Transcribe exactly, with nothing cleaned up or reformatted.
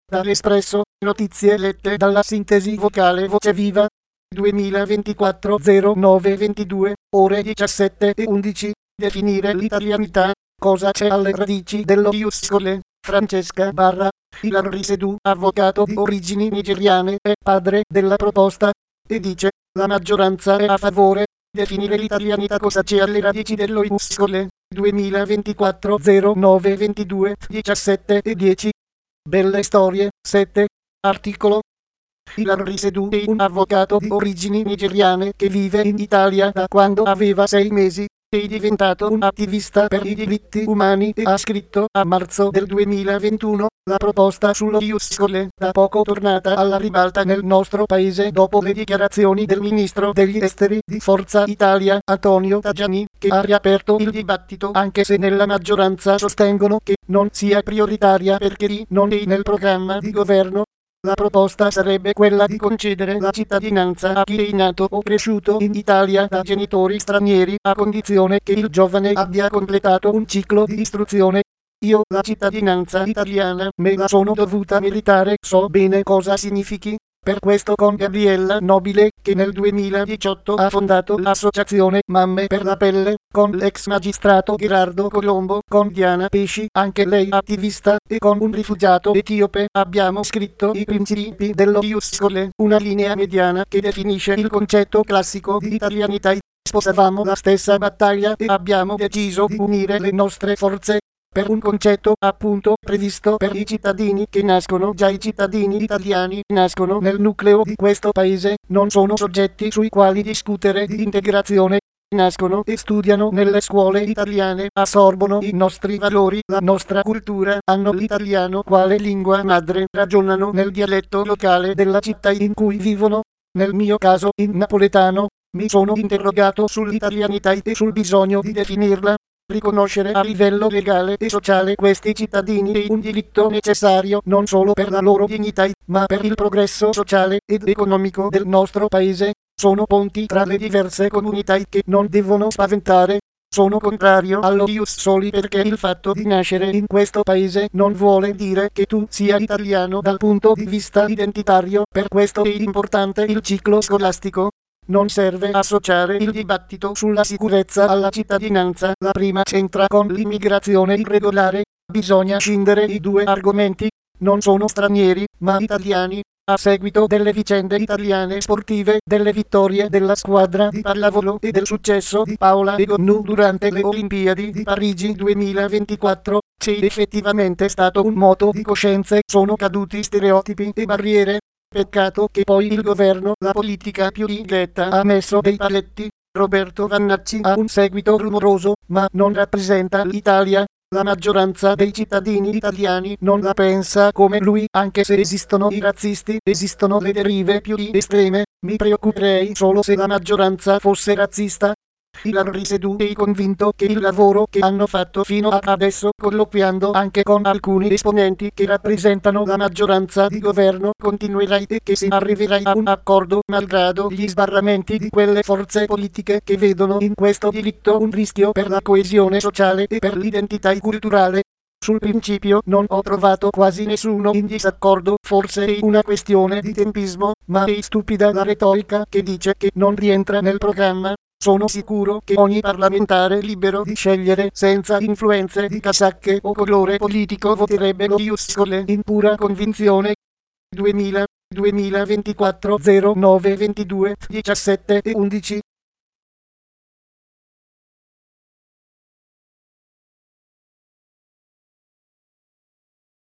Dall'Espresso, notizie lette dalla sintesi vocale Voce Viva. duemilaventiquattro zero nove ventidue, ore diciassette e undici. Definire l'italianità. Cosa c'è alle radici dello iuscole? Francesca Barra, Hilary Sedu, avvocato di origini nigeriane, è padre della proposta, e dice: la maggioranza è a favore. Definire l'italianità. Cosa c'è alle radici dello iuscole? duemilaventiquattro zero nove ventidue, diciassette e dieci. Belle storie, sette. Articolo. Hilary Sedu è un avvocato di origini nigeriane che vive in Italia da quando aveva sei mesi. È diventato un attivista per i diritti umani e ha scritto a marzo del duemilaventuno la proposta sullo iuscole, da poco tornata alla ribalta nel nostro paese dopo le dichiarazioni del ministro degli esteri di Forza Italia, Antonio Tajani, che ha riaperto il dibattito anche se nella maggioranza sostengono che non sia prioritaria perché lì non è nel programma di governo. La proposta sarebbe quella di concedere la cittadinanza a chi è nato o cresciuto in Italia da genitori stranieri, a condizione che il giovane abbia completato un ciclo di istruzione. Io la cittadinanza italiana me la sono dovuta meritare, so bene cosa significhi. Per questo con Gabriella Nobile, che nel duemiladiciotto ha fondato l'associazione Mamme per la Pelle, con l'ex magistrato Gerardo Colombo, con Diana Pesci, anche lei attivista, e con un rifugiato etiope, abbiamo scritto i principi dello iuscole, una linea mediana che definisce il concetto classico di italianità. Sposavamo la stessa battaglia e abbiamo deciso di unire le nostre forze per un concetto, appunto, previsto per i cittadini che nascono. Già i cittadini italiani nascono nel nucleo di questo paese, non sono soggetti sui quali discutere di integrazione. Nascono e studiano nelle scuole italiane, assorbono i nostri valori, la nostra cultura, hanno l'italiano quale lingua madre, ragionano nel dialetto locale della città in cui vivono. Nel mio caso, in napoletano, mi sono interrogato sull'italianità e sul bisogno di definirla. Riconoscere a livello legale e sociale questi cittadini è un diritto necessario non solo per la loro dignità, ma per il progresso sociale ed economico del nostro paese. Sono ponti tra le diverse comunità che non devono spaventare. Sono contrario allo ius soli perché il fatto di nascere in questo paese non vuole dire che tu sia italiano dal punto di vista identitario. Per questo è importante il ciclo scolastico. Non serve associare il dibattito sulla sicurezza alla cittadinanza, la prima c'entra con l'immigrazione irregolare. Bisogna scindere i due argomenti. Non sono stranieri, ma italiani. A seguito delle vicende italiane sportive, delle vittorie della squadra di pallavolo e del successo di Paola Egonu durante le Olimpiadi di Parigi duemilaventiquattro, c'è effettivamente stato un moto di coscienze, sono caduti stereotipi e barriere. Peccato che poi il governo, la politica più diretta, ha messo dei paletti. Roberto Vannacci ha un seguito rumoroso, ma non rappresenta l'Italia. La maggioranza dei cittadini italiani non la pensa come lui, anche se esistono i razzisti, esistono le derive più estreme. Mi preoccuperei solo se la maggioranza fosse razzista. Hilary Sedu è convinto che il lavoro che hanno fatto fino ad adesso, colloquiando anche con alcuni esponenti che rappresentano la maggioranza di governo, continuerà e che si arriverà a un accordo malgrado gli sbarramenti di quelle forze politiche che vedono in questo diritto un rischio per la coesione sociale e per l'identità culturale. Sul principio non ho trovato quasi nessuno in disaccordo, forse è una questione di tempismo, ma è stupida la retorica che dice che non rientra nel programma. Sono sicuro che ogni parlamentare libero di scegliere senza influenze di casacche o colore politico voterebbe lo iuscole in pura convinzione. duemila, duemilaventiquattro zero nove ventidue, diciassette e undici.